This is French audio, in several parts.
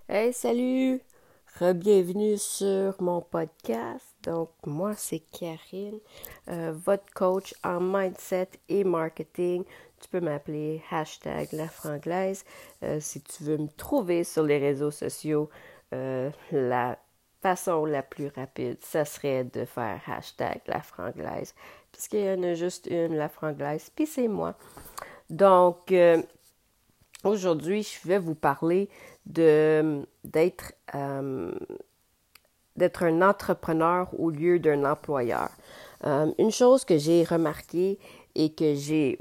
Hey, salut! Bienvenue sur mon podcast. Donc, moi, c'est Karine, votre coach en mindset et marketing. Tu peux m'appeler #lafranglaise. Si tu veux me trouver sur les réseaux sociaux, la façon la plus rapide, ça serait de faire #lafranglaise. Puisqu'il y en a juste une, la franglaise, puis c'est moi. Donc, aujourd'hui, je vais vous parler d'être un entrepreneur au lieu d'un employeur. Une chose que j'ai remarquée et que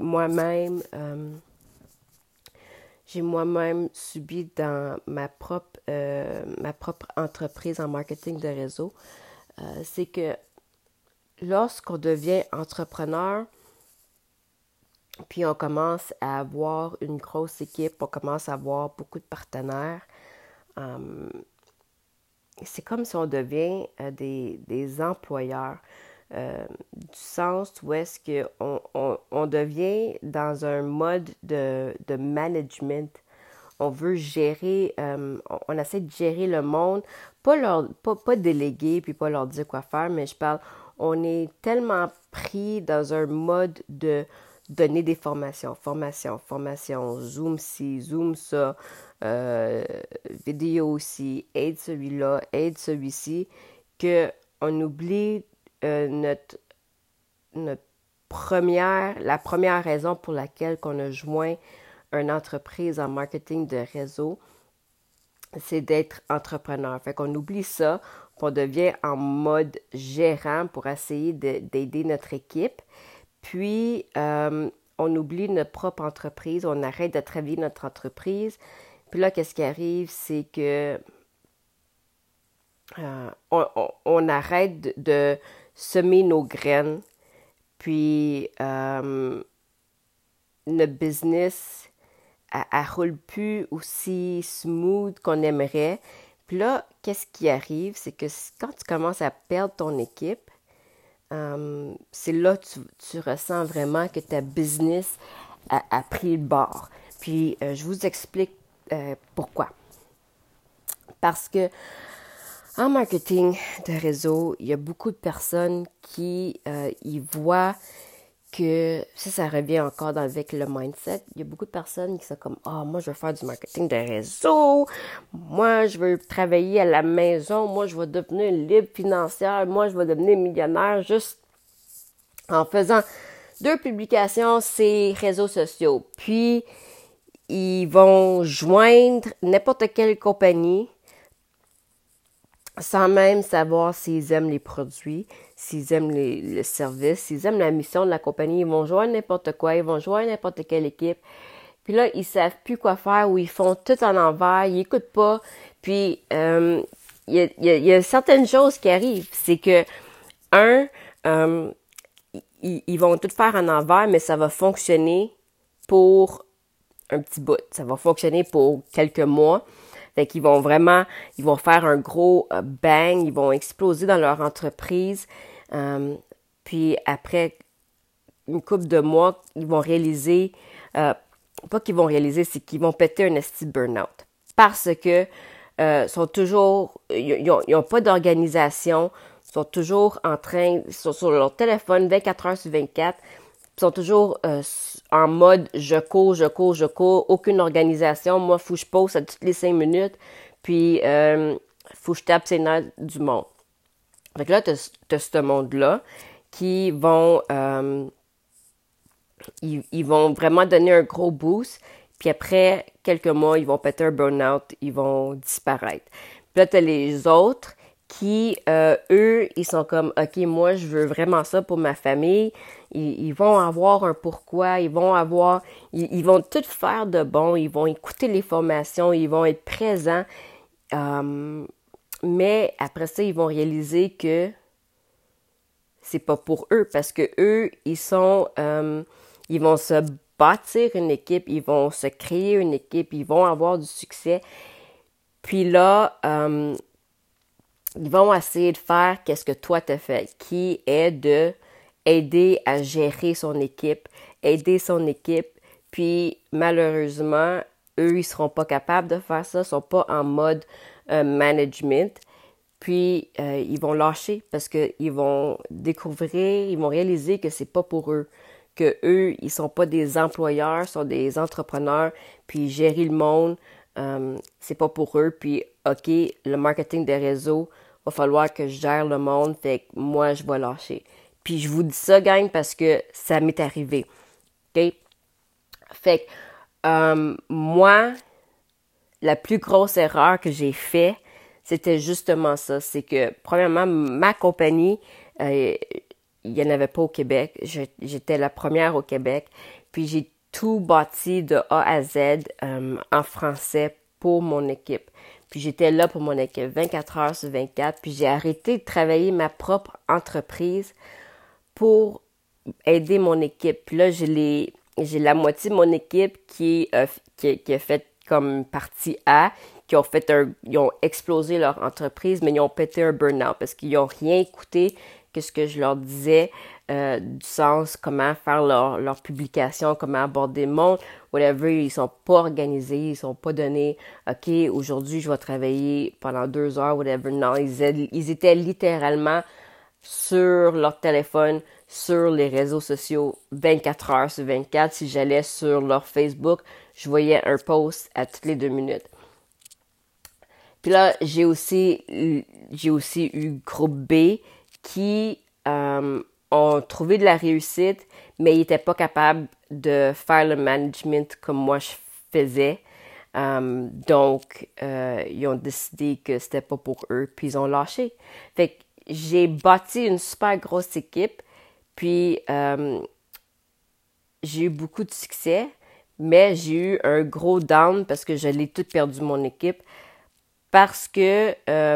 j'ai moi-même subi dans ma propre entreprise en marketing de réseau, c'est que lorsqu'on devient entrepreneur, puis on commence à avoir une grosse équipe, on commence à avoir beaucoup de partenaires. C'est comme si on devient des employeurs, du sens où est-ce qu'on devient dans un mode de management. On veut gérer, on essaie de gérer le monde, pas déléguer puis pas leur dire quoi faire, mais je parle, on est tellement pris dans un mode de donner des formations, Zoom ci, Zoom ça, euh, vidéo aussi, aide celui-là, aide celui-ci, qu'on oublie notre la première raison pour laquelle qu'on a joint une entreprise en marketing de réseau, c'est d'être entrepreneur. Fait qu'on oublie ça, qu'on devient en mode gérant pour essayer d'aider notre équipe. Puis, on oublie notre propre entreprise, on arrête de travailler notre entreprise. Puis là, qu'est-ce qui arrive, c'est que on arrête de semer nos graines. Puis, notre business, elle roule plus aussi smooth qu'on aimerait. Puis là, qu'est-ce qui arrive, c'est que quand tu commences à perdre ton équipe, c'est là que tu ressens vraiment que ta business a pris le bord. Puis, je vous explique pourquoi. Parce que en marketing de réseau, il y a beaucoup de personnes qui y voient que ça revient encore avec le mindset. Il y a beaucoup de personnes qui sont comme moi je veux faire du marketing de réseau, moi je veux travailler à la maison, moi je vais devenir libre financière, moi je vais devenir millionnaire juste en faisant 2 publications sur réseaux sociaux. Puis ils vont joindre n'importe quelle compagnie sans même savoir s'ils aiment les produits, s'ils aiment le service, s'ils aiment la mission de la compagnie. Ils vont joindre n'importe quoi, ils vont joindre n'importe quelle équipe. Puis là, ils savent plus quoi faire ou ils font tout en envers, ils écoutent pas. Puis, il y a certaines choses qui arrivent. C'est que, ils vont tout faire en envers, mais ça va fonctionner pour un petit bout. Ça va fonctionner pour quelques mois. Fait qu'ils vont faire un gros bang, ils vont exploser dans leur entreprise. Puis après une couple de mois, ils vont réaliser, pas qu'ils vont réaliser, c'est qu'ils vont péter un esti burn-out. Parce que sont toujours, ils n'ont pas d'organisation, sont toujours ils sont sur leur téléphone 24 heures sur 24, ils sont toujours en mode je cours, aucune organisation. Moi, faut que je pose à toutes les 5 minutes, puis faut que je tape ses nerfs du monde. Fait que là, t'as ce monde-là qui vont ils vont vraiment donner un gros boost, puis après quelques mois, ils vont péter un burn-out, ils vont disparaître. Puis là, t'as les autres qui, eux, ils sont comme, OK, moi, je veux vraiment ça pour ma famille. Ils vont avoir un pourquoi, ils vont tout faire de bon, ils vont écouter les formations, ils vont être présents. Mais après ça, ils vont réaliser que c'est pas pour eux parce que eux, ils vont se bâtir une équipe, ils vont se créer une équipe, ils vont avoir du succès. Puis là, ils vont essayer de faire qu'est-ce que toi t'as fait, qui est de aider à gérer son équipe, puis malheureusement, eux, ils seront pas capables de faire ça, sont pas en mode management. Puis, ils vont lâcher parce qu'ils vont découvrir, ils vont réaliser que c'est pas pour eux. Que eux, ils sont pas des employeurs, sont des entrepreneurs. Puis, gérer le monde, c'est pas pour eux. Puis, OK, le marketing des réseaux, va falloir que je gère le monde. Fait que moi, je vais lâcher. Puis, je vous dis ça, gang, parce que ça m'est arrivé. OK? Fait que, moi, la plus grosse erreur que j'ai faite, c'était justement ça. C'est que, premièrement, ma compagnie, il n'y en avait pas au Québec. J'étais la première au Québec. Puis j'ai tout bâti de A à Z en français pour mon équipe. Puis j'étais là pour mon équipe 24 heures sur 24. Puis j'ai arrêté de travailler ma propre entreprise pour aider mon équipe. Puis là, j'ai la moitié de mon équipe qui a fait comme partie A, ils ont explosé leur entreprise, mais ils ont pété un burn-out parce qu'ils n'ont rien écouté que ce que je leur disais, du sens, comment faire leur publication, comment aborder le monde, whatever. Ils sont pas organisés, ils sont pas donnés, OK, aujourd'hui, je vais travailler pendant 2 heures, whatever. Non, ils étaient littéralement sur leur téléphone, sur les réseaux sociaux 24 heures sur 24. Si j'allais sur leur Facebook, je voyais un post à toutes les 2 minutes. Puis là, j'ai aussi eu groupe B qui ont trouvé de la réussite, mais ils n'étaient pas capables de faire le management comme moi je faisais. Donc, ils ont décidé que c'était pas pour eux, puis ils ont lâché. Fait que j'ai bâti une super grosse équipe, puis j'ai eu beaucoup de succès, mais j'ai eu un gros down parce que je l'ai tout perdu mon équipe parce que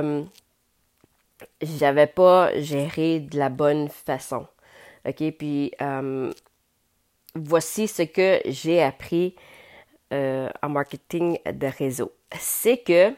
j'avais pas géré de la bonne façon. OK? Puis voici ce que j'ai appris en marketing de réseau. C'est que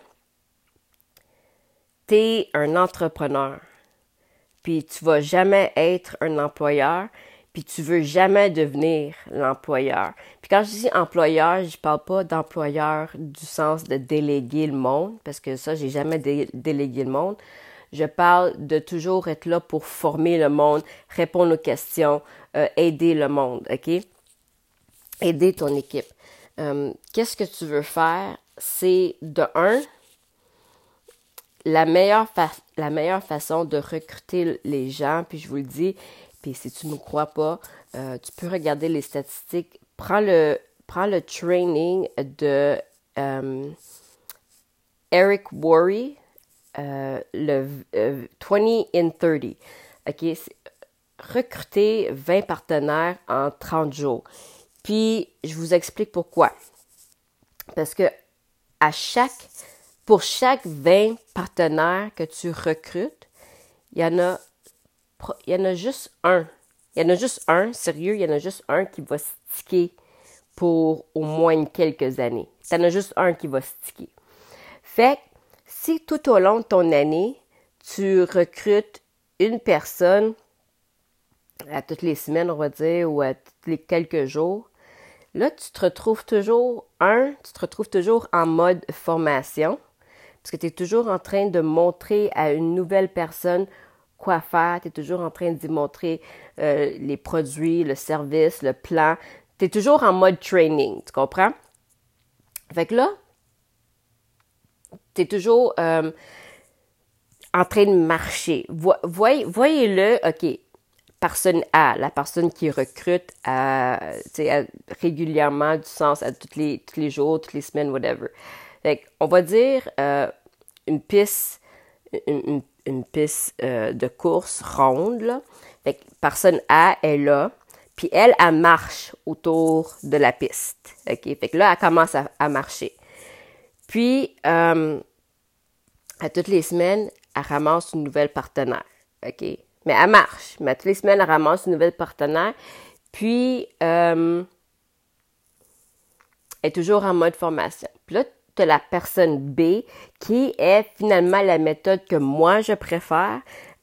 tu es un entrepreneur. Puis tu vas jamais être un employeur, puis tu veux jamais devenir l'employeur. Puis quand je dis employeur, je parle pas d'employeur du sens de déléguer le monde, parce que ça, j'ai jamais délégué le monde. Je parle de toujours être là pour former le monde, répondre aux questions, aider le monde, OK? Aider ton équipe. Qu'est-ce que tu veux faire? C'est de un, la meilleure façon de recruter les gens, puis je vous le dis, puis si tu ne me crois pas, tu peux regarder les statistiques. Prends le training de Eric Worre, le 20 in 30. OK? Recruter 20 partenaires en 30 jours. Puis, je vous explique pourquoi. Parce que pour chaque 20 partenaires que tu recrutes, il y en a juste un. Il y en a juste un, sérieux, il y en a juste un qui va sticker pour au moins quelques années. Il y en a juste un qui va sticker. Fait que si tout au long de ton année, tu recrutes une personne à toutes les semaines, on va dire, ou à tous les quelques jours, là, tu te retrouves toujours en mode formation, parce que tu es toujours en train de montrer à une nouvelle personne quoi faire, tu es toujours en train d'y montrer les produits, le service, le plan. Tu es toujours en mode training, tu comprends? Fait que là, tu es toujours en train de marcher. Voyez-le, OK, personne A, la personne qui recrute régulièrement, du sens à tous les jours, toutes les semaines, whatever. Fait qu'on va dire une piste de course ronde, là. Fait que personne A est là, puis elle marche autour de la piste. OK? Fait que là, elle commence à marcher. Puis, à toutes les semaines, elle ramasse une nouvelle partenaire. OK? Mais elle marche. Mais toutes les semaines, elle ramasse une nouvelle partenaire. Puis, elle est toujours en mode formation. Puis là, tu as la personne B qui est finalement la méthode que moi, je préfère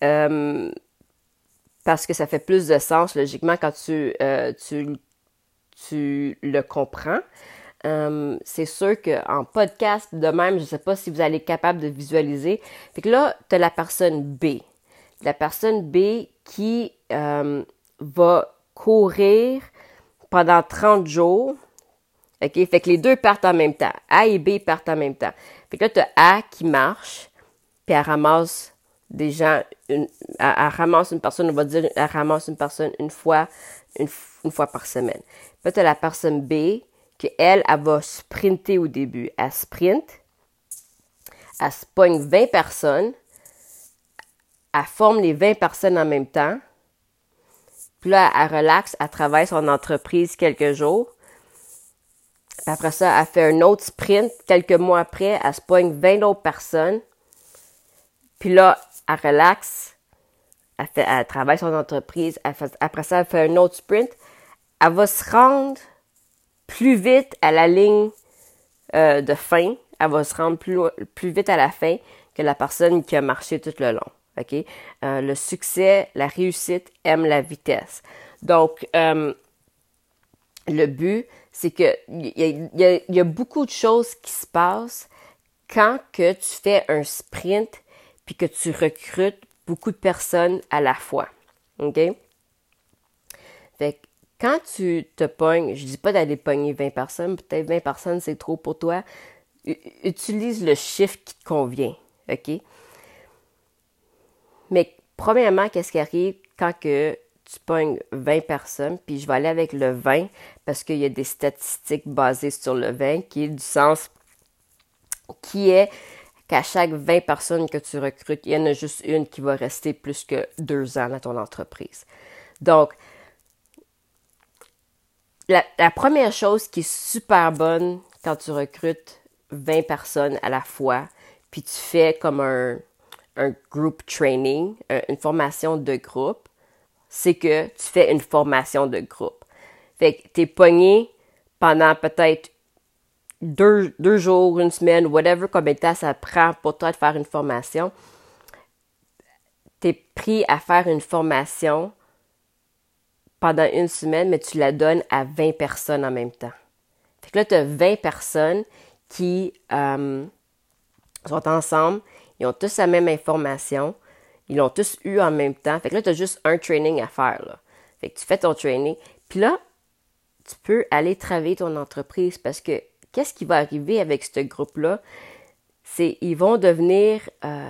parce que ça fait plus de sens, logiquement, quand tu le comprends. c'est sûr qu'en podcast, de même, je ne sais pas si vous allez être capable de visualiser. Fait que là, tu as la personne B. La personne B qui va courir pendant 30 jours. OK? Fait que les deux partent en même temps. A et B partent en même temps. Fait que là, tu as A qui marche, puis elle ramasse des gens, elle ramasse une personne, on va dire, elle ramasse une personne une fois par semaine. Puis là, tu as la personne B, qu'elle, elle va sprinter au début. Elle sprint, elle se pogne 20 personnes, elle forme les 20 personnes en même temps, puis là, elle relaxe, elle travaille son entreprise quelques jours. Puis après ça, elle fait un autre sprint. Quelques mois après, elle se pogne 20 autres personnes. Puis là, elle relaxe, elle travaille son entreprise. Après ça, elle fait un autre sprint. Elle va se rendre plus vite à la ligne de fin. Elle va se rendre plus vite à la fin que la personne qui a marché tout le long. OK? Le succès, la réussite aime la vitesse. Donc, le but, c'est que il y a beaucoup de choses qui se passent quand que tu fais un sprint puis que tu recrutes beaucoup de personnes à la fois. OK? Fait que quand tu te pognes, je dis pas d'aller pogner 20 personnes, peut-être 20 personnes c'est trop pour toi. Utilise le chiffre qui te convient. OK? Mais premièrement, qu'est-ce qui arrive quand que tu pognes 20 personnes, puis je vais aller avec le 20 parce qu'il y a des statistiques basées sur le 20 qui est du sens qui est qu'à chaque 20 personnes que tu recrutes, il y en a juste une qui va rester plus que 2 ans dans ton entreprise. Donc, la première chose qui est super bonne quand tu recrutes 20 personnes à la fois, puis tu fais comme un group training, une formation de groupe, c'est que tu fais une formation de groupe. Fait que t'es pogné pendant peut-être 2 jours, une semaine, whatever, combien de temps ça prend pour toi de faire une formation. T'es pris à faire une formation pendant une semaine, mais tu la donnes à 20 personnes en même temps. Fait que là, tu as 20 personnes qui sont ensemble, ils ont tous la même information, ils l'ont tous eu en même temps. Fait que là, tu as juste un training à faire, là. Fait que tu fais ton training. Puis là, tu peux aller travailler ton entreprise parce que qu'est-ce qui va arriver avec ce groupe-là? C'est ils vont devenir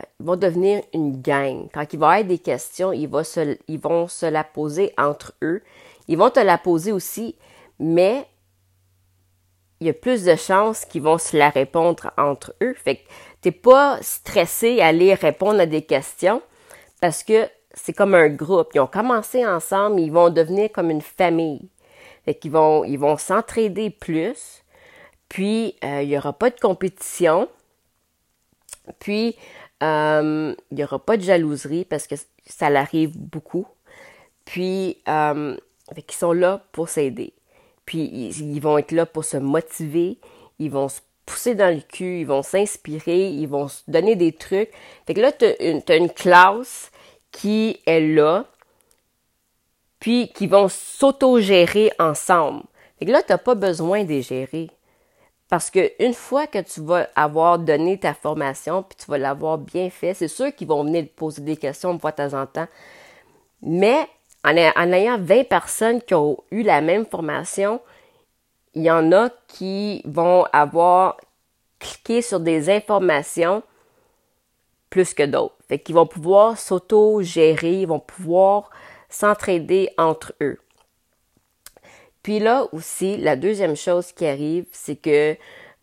une gang. Quand il va y avoir des questions, ils vont se la poser entre eux. Ils vont te la poser aussi, mais il y a plus de chances qu'ils vont se la répondre entre eux. Fait que t'es pas stressé à aller répondre à des questions parce que c'est comme un groupe. Ils ont commencé ensemble, ils vont devenir comme une famille. Fait qu'ils vont s'entraider plus. Puis, il n'y aura pas de compétition. Puis, il n'y aura pas de jalouserie parce que ça l'arrive beaucoup. Puis, fait qu'ils sont là pour s'aider. Puis, ils vont être là pour se motiver. Ils vont se pousser dans le cul. Ils vont s'inspirer. Ils vont se donner des trucs. Fait que là, t'as une classe qui est là. Puis, qui vont s'auto-gérer ensemble. Fait que là, t'as pas besoin de les gérer. Parce que une fois que tu vas avoir donné ta formation, puis tu vas l'avoir bien fait, c'est sûr qu'ils vont venir te poser des questions une fois de temps en temps. Mais en ayant 20 personnes qui ont eu la même formation, il y en a qui vont avoir cliqué sur des informations plus que d'autres. Fait qu'ils vont pouvoir s'auto-gérer, ils vont pouvoir s'entraider entre eux. Puis là aussi, la deuxième chose qui arrive, c'est que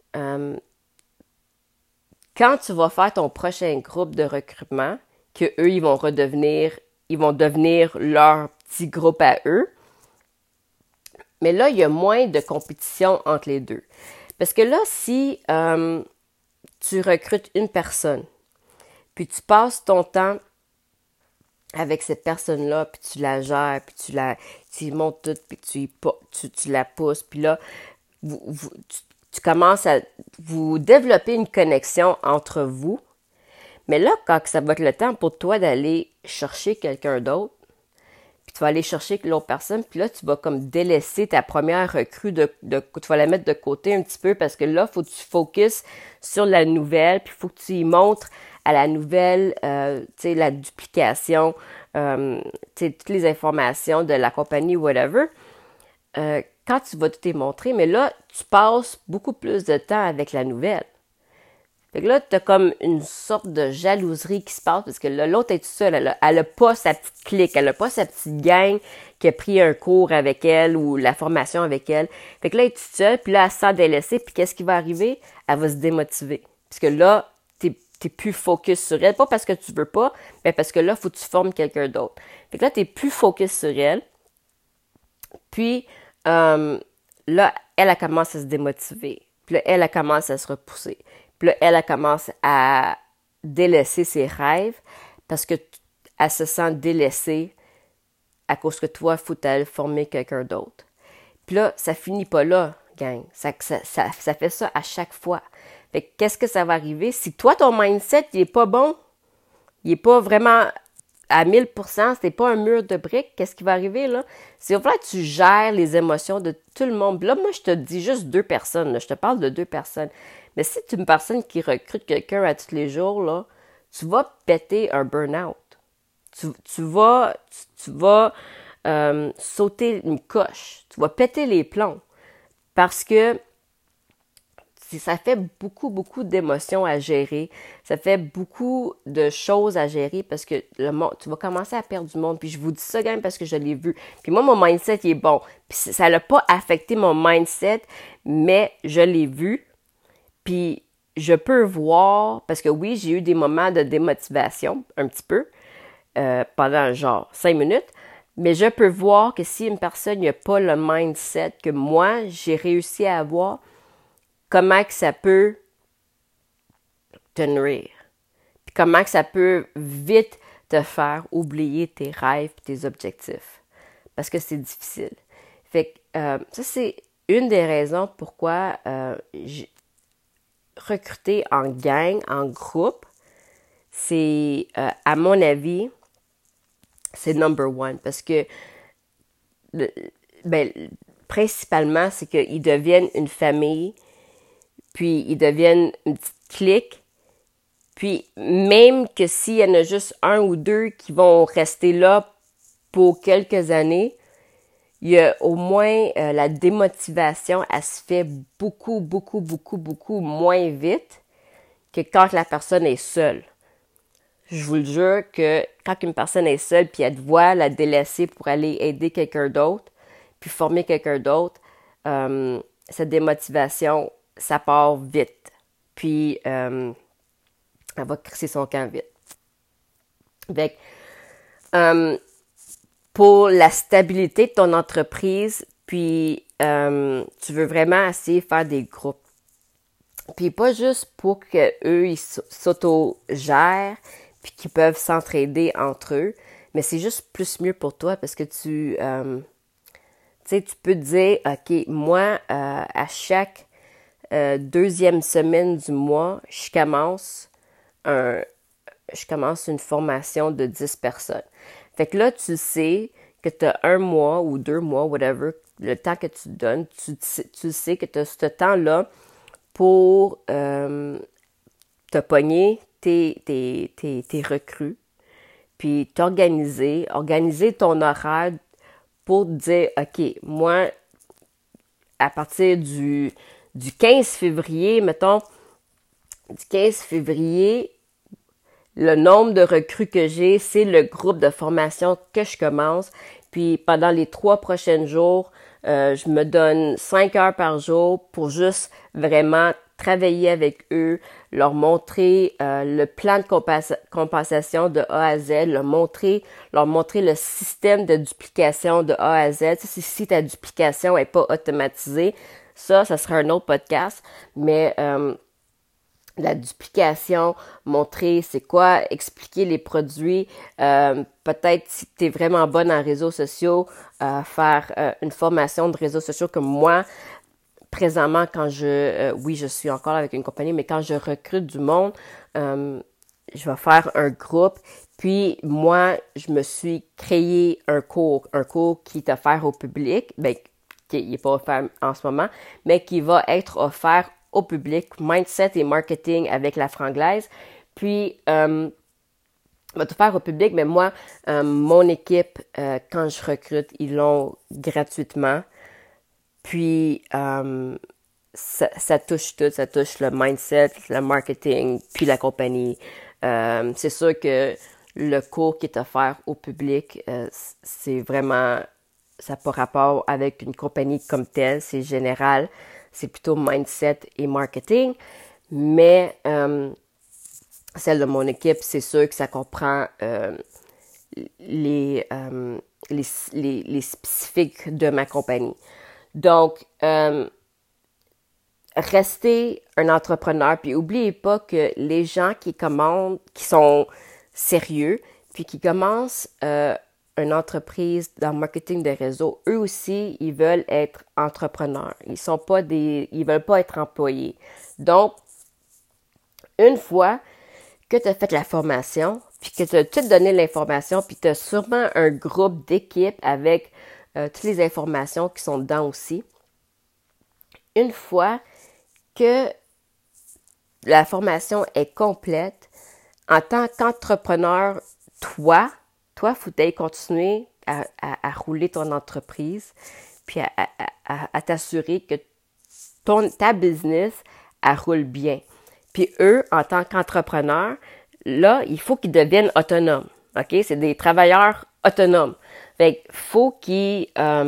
quand tu vas faire ton prochain groupe de recrutement, que eux, ils vont devenir leur petit groupe à eux, mais là, il y a moins de compétition entre les deux. Parce que là, si tu recrutes une personne, puis tu passes ton temps avec cette personne-là, puis tu la gères, puis tu y montes tout, puis tu la pousses, puis là, tu commences à vous développer une connexion entre vous. Mais là, quand ça va être le temps pour toi d'aller chercher quelqu'un d'autre, puis tu vas aller chercher l'autre personne, puis là, tu vas comme délaisser ta première recrue, tu vas la mettre de côté un petit peu parce que là, il faut que tu focuses sur la nouvelle, puis il faut que tu y montres à la nouvelle, tu sais, la duplication, tu sais, toutes les informations de la compagnie, whatever. Quand tu vas tout te montrer, mais là, tu passes beaucoup plus de temps avec la nouvelle. Fait que là, t'as comme une sorte de jalouserie qui se passe parce que là, l'autre est toute seule. Elle a pas sa petite clique, elle a pas sa petite gang qui a pris un cours avec elle ou la formation avec elle. Fait que là, elle est toute seule, puis là, elle se sent délaissée, puis qu'est-ce qui va arriver? Elle va se démotiver. Parce que là, t'es plus focus sur elle. Pas parce que tu veux pas, mais parce que là, faut que tu formes quelqu'un d'autre. Fait que là, t'es plus focus sur elle. Puis, là, elle commence à se démotiver. Puis là, elle commence à se repousser. Puis là, elle commence à délaisser ses rêves parce que elle se sent délaissée à cause que toi, il faut aller former quelqu'un d'autre. Puis là, ça finit pas là, gang. Ça fait ça à chaque fois. Fait que qu'est-ce que ça va arriver? Si toi, ton mindset, il est pas bon, il est pas vraiment à 1000%, c'était pas un mur de briques, qu'est-ce qui va arriver, là? C'est au fait que tu gères les émotions de tout le monde. Là, moi, je te dis juste 2 personnes, là. Je te parle de 2 personnes. Mais si tu es une personne qui recrute quelqu'un à tous les jours, là, tu vas péter un burn-out. Tu vas sauter une coche. Tu vas péter les plombs. Parce que ça fait beaucoup, beaucoup d'émotions à gérer. Ça fait beaucoup de choses à gérer parce que tu vas commencer à perdre du monde. Puis je vous dis ça quand même parce que je l'ai vu. Puis moi, mon mindset, il est bon. Puis ça n'a pas affecté mon mindset, mais je l'ai vu. Puis je peux voir, parce que oui, j'ai eu des moments de démotivation, un petit peu, pendant genre 5 minutes, mais je peux voir que si une personne n'a pas le mindset que moi, j'ai réussi à avoir, comment que ça peut te nourrir. Puis comment que ça peut vite te faire oublier tes rêves et tes objectifs. Parce que c'est difficile. Fait que ça, c'est une des raisons pourquoi recruter en gang, en groupe, c'est, à mon avis, c'est number one. Parce que, principalement, c'est qu'ils deviennent une famille, puis ils deviennent une petite clique. Puis même que s'il y en a juste 1 ou 2 qui vont rester là pour quelques années, il y a au moins la démotivation, elle se fait beaucoup, beaucoup, beaucoup, beaucoup moins vite que quand la personne est seule. Je vous le jure que quand une personne est seule puis elle te voit la délaisser pour aller aider quelqu'un d'autre, puis former quelqu'un d'autre, cette démotivation, ça part vite. Puis, elle va crisser son camp vite. Fait que, pour la stabilité de ton entreprise, puis tu veux vraiment essayer de faire des groupes. Puis pas juste pour qu'eux, ils s'auto-gèrent, puis qu'ils peuvent s'entraider entre eux, mais c'est juste plus mieux pour toi parce que tu sais, tu peux te dire, OK, moi, à chaque 2e semaine du mois, je commence une formation de 10 personnes. Fait que là, tu sais que tu as 1 mois ou 2 mois, whatever, le temps que tu te donnes, tu sais que tu as ce temps-là pour te pogner tes recrues, puis organiser ton horaire pour te dire, OK, moi, à partir du 15 février, mettons, du 15 février, le nombre de recrues que j'ai, c'est le groupe de formation que je commence. Puis pendant les 3 prochains jours, je me donne 5 heures par jour pour juste vraiment travailler avec eux, leur montrer le plan de compensation de A à Z, leur montrer le système de duplication de A à Z. Si ta duplication n'est pas automatisée, ça sera un autre podcast, mais la duplication, montrer c'est quoi, expliquer les produits, peut-être si tu es vraiment bonne en réseaux sociaux, faire une formation de réseaux sociaux comme moi. Présentement, quand je suis encore avec une compagnie, mais quand je recrute du monde, je vais faire un groupe, Puis moi, je me suis créé un cours qui est offert au public, qui n'est pas offert en ce moment, mais qui va être offert au public, Mindset et Marketing avec la Franglaise. Puis, va tout faire au public, mais moi, mon équipe, quand je recrute, ils l'ont gratuitement. Puis, ça touche tout, ça touche le mindset, le marketing, puis la compagnie. C'est sûr que le cours qui est offert au public, c'est vraiment, ça n'a pas rapport avec une compagnie comme telle, c'est général, c'est plutôt mindset et marketing, mais celle de mon équipe, c'est sûr que ça comprend les spécifiques de ma compagnie. Donc, restez un entrepreneur, puis n'oubliez pas que les gens qui commandent, qui sont sérieux, puis qui commencent une entreprise dans le marketing de réseau, eux aussi, ils veulent être entrepreneurs. Ils veulent pas être employés. Donc, une fois que tu as fait la formation, puis que tu as tout donné l'information, puis tu as sûrement un groupe d'équipe avec toutes les informations qui sont dedans aussi. Une fois que la formation est complète, en tant qu'entrepreneur, toi, il faut continuer à rouler ton entreprise, puis à t'assurer que ta business, elle roule bien. Puis eux, en tant qu'entrepreneurs, là, il faut qu'ils deviennent autonomes. OK? C'est des travailleurs autonomes. Fait qu'il faut qu'ils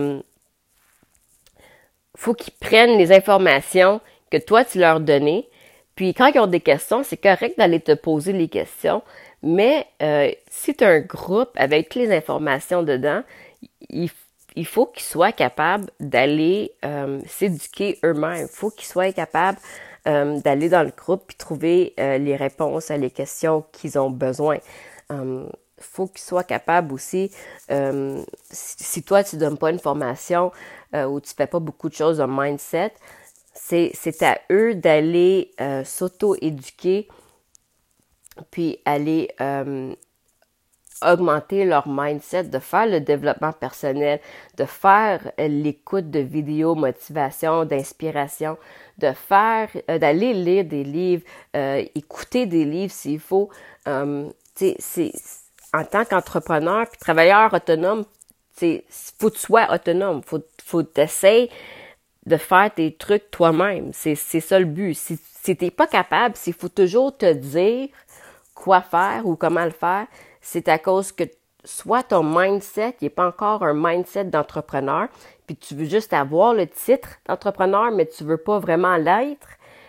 prennent les informations que toi, tu leur donnais. Puis quand ils ont des questions, c'est correct d'aller te poser les questions. Mais si tu as un groupe avec toutes les informations dedans, il faut qu'ils soient capables d'aller s'éduquer eux-mêmes. Il faut qu'ils soient capables d'aller dans le groupe et trouver les réponses à les questions qu'ils ont besoin. Faut qu'ils soient capables aussi, si toi tu donnes pas une formation ou tu fais pas beaucoup de choses de mindset, c'est à eux d'aller s'auto-éduquer puis aller augmenter leur mindset, de faire le développement personnel, de faire l'écoute de vidéos, motivation, d'inspiration, d'aller lire des livres, écouter des livres s'il faut. C'est en tant qu'entrepreneur puis travailleur autonome, faut que tu sois autonome, faut t'essayer de faire tes trucs toi-même. C'est ça le but. Si t'es pas capable, s'il faut toujours te dire quoi faire ou comment le faire, c'est à cause que soit ton mindset n'est pas encore un mindset d'entrepreneur, puis tu veux juste avoir le titre d'entrepreneur, mais tu veux pas vraiment l'être.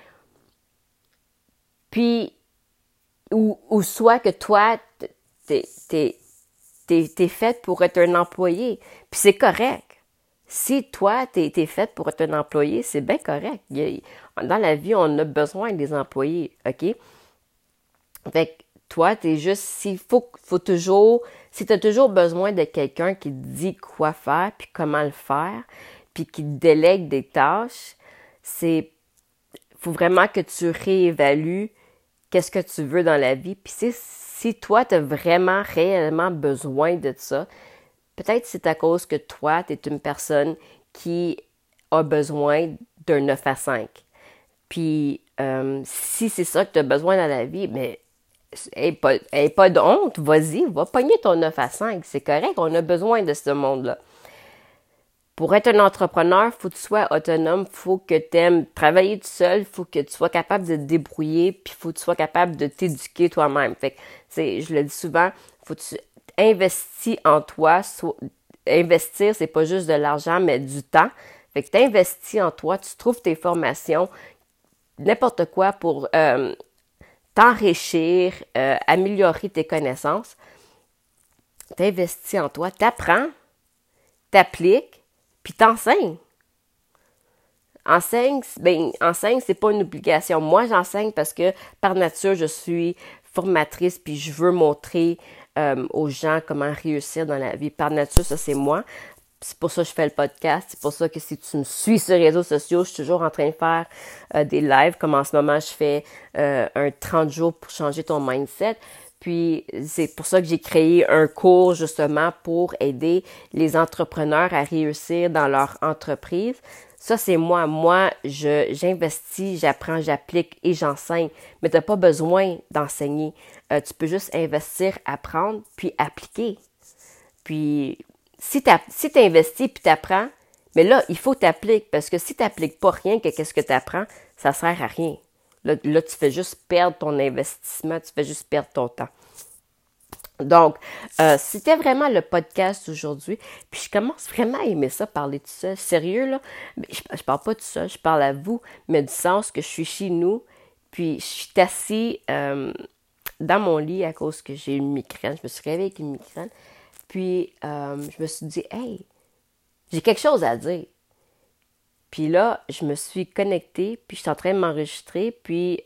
Puis, ou soit que toi, t'es faite pour être un employé. Puis c'est correct. Si toi, t'es faite pour être un employé, c'est bien correct. Dans la vie, on a besoin des employés, OK? Fait que toi, t'es juste, si t'as toujours besoin de quelqu'un qui te dit quoi faire, puis comment le faire, puis qui te délègue des tâches, faut vraiment que tu réévalues qu'est-ce que tu veux dans la vie. Puis si toi, tu as vraiment, réellement besoin de ça, peut-être c'est à cause que toi, tu es une personne qui a besoin d'un 9 à 5. Puis, si c'est ça que tu as besoin dans la vie, mais pas de honte, vas-y, va pogner ton 9 à 5. C'est correct, on a besoin de ce monde-là. Pour être un entrepreneur, il faut que tu sois autonome, il faut que tu aimes travailler tout seul, il faut que tu sois capable de te débrouiller, puis il faut que tu sois capable de t'éduquer toi-même. Fait que, je le dis souvent, il faut que tu investis en toi. Investir, c'est pas juste de l'argent, mais du temps. Fait que tu investis en toi, tu trouves tes formations, n'importe quoi pour t'enrichir, améliorer tes connaissances. Tu investis en toi, tu apprends, t'appliques, puis t'enseignes. Enseigne, c'est pas une obligation. Moi, j'enseigne parce que par nature, je suis formatrice, puis je veux montrer aux gens comment réussir dans la vie. Par nature, ça, c'est moi. C'est pour ça que je fais le podcast. C'est pour ça que si tu me suis sur les réseaux sociaux, je suis toujours en train de faire des lives. Comme en ce moment, je fais un 30 jours pour changer ton mindset. Puis c'est pour ça que j'ai créé un cours justement pour aider les entrepreneurs à réussir dans leur entreprise. Ça, c'est moi. Moi, j'investis, j'apprends, j'applique et j'enseigne. Mais tu n'as pas besoin d'enseigner. Tu peux juste investir, apprendre, puis appliquer. Puis si tu investis puis tu apprends, mais là, il faut t'appliquer parce que si tu n'appliques pas rien que qu'est-ce que tu apprends, ça sert à rien. Là, tu fais juste perdre ton investissement, tu fais juste perdre ton temps. Donc, c'était vraiment le podcast aujourd'hui. Puis je commence vraiment à aimer ça, parler tout seul. Sérieux, là, je parle pas tout seul, je parle à vous, mais du sens que je suis chez nous. Puis je suis assis dans mon lit à cause que j'ai une migraine. Je me suis réveillée avec une migraine. Puis je me suis dit, hey, j'ai quelque chose à dire. Puis là, je me suis connectée, puis je suis en train de m'enregistrer, puis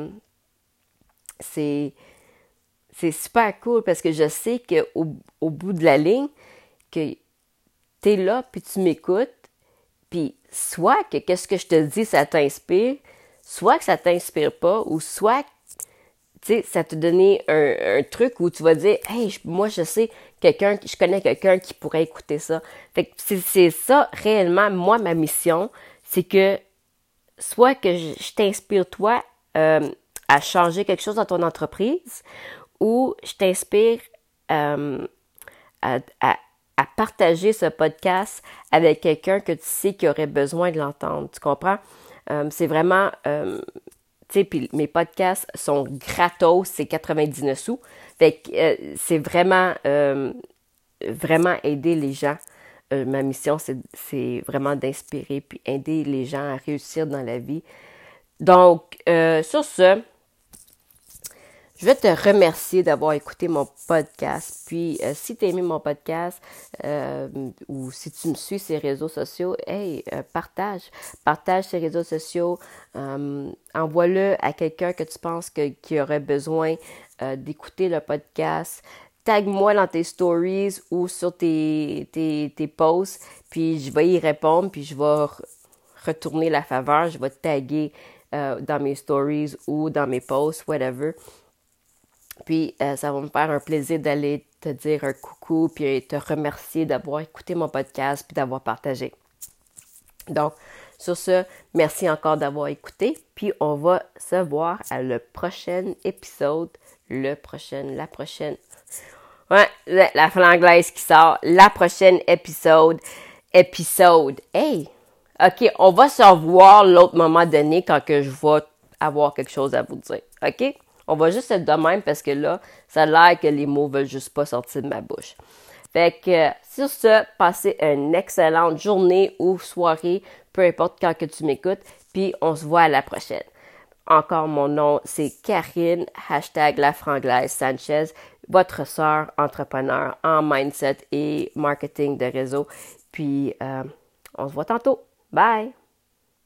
c'est super cool parce que je sais qu'au bout de la ligne, que tu es là, puis tu m'écoutes, puis soit que qu'est-ce que je te dis, ça t'inspire, soit que ça t'inspire pas, ou soit tu sais, ça te donne un truc où tu vas dire, hey, moi, je sais je connais quelqu'un qui pourrait écouter ça. Fait que c'est ça, réellement, moi, ma mission, c'est que soit que je t'inspire, toi, à changer quelque chose dans ton entreprise, ou je t'inspire à partager ce podcast avec quelqu'un que tu sais qui aurait besoin de l'entendre. Tu comprends? C'est vraiment... tu sais, puis mes podcasts sont gratos, c'est 99 sous. Fait que c'est vraiment, vraiment aider les gens. Ma mission, c'est vraiment d'inspirer puis aider les gens à réussir dans la vie. Donc, sur ce, je vais te remercier d'avoir écouté mon podcast. Puis, si tu as aimé mon podcast ou si tu me suis sur les réseaux sociaux, hey, partage ces réseaux sociaux. Envoie-le à quelqu'un que tu penses qui aurait besoin d'écouter le podcast. Tag-moi dans tes stories ou sur tes posts, puis je vais y répondre, puis je vais retourner la faveur. Je vais te taguer dans mes stories ou dans mes posts, whatever. Puis, ça va me faire un plaisir d'aller te dire un coucou, puis te remercier d'avoir écouté mon podcast, puis d'avoir partagé. Donc, sur ce, merci encore d'avoir écouté, puis on va se voir à le prochain épisode, la prochaine. Ouais, la flanglaise qui sort, la prochaine épisode. Hey! OK, on va se revoir l'autre moment donné quand que je vais avoir quelque chose à vous dire. OK? On va juste être de même parce que là, ça a l'air que les mots veulent juste pas sortir de ma bouche. Fait que, sur ce, passez une excellente journée ou soirée, peu importe quand que tu m'écoutes, puis on se voit à la prochaine. Encore, mon nom, c'est Karine, #lafranglaise Sanchez, votre sœur entrepreneur en mindset et marketing de réseau. Puis, on se voit tantôt. Bye!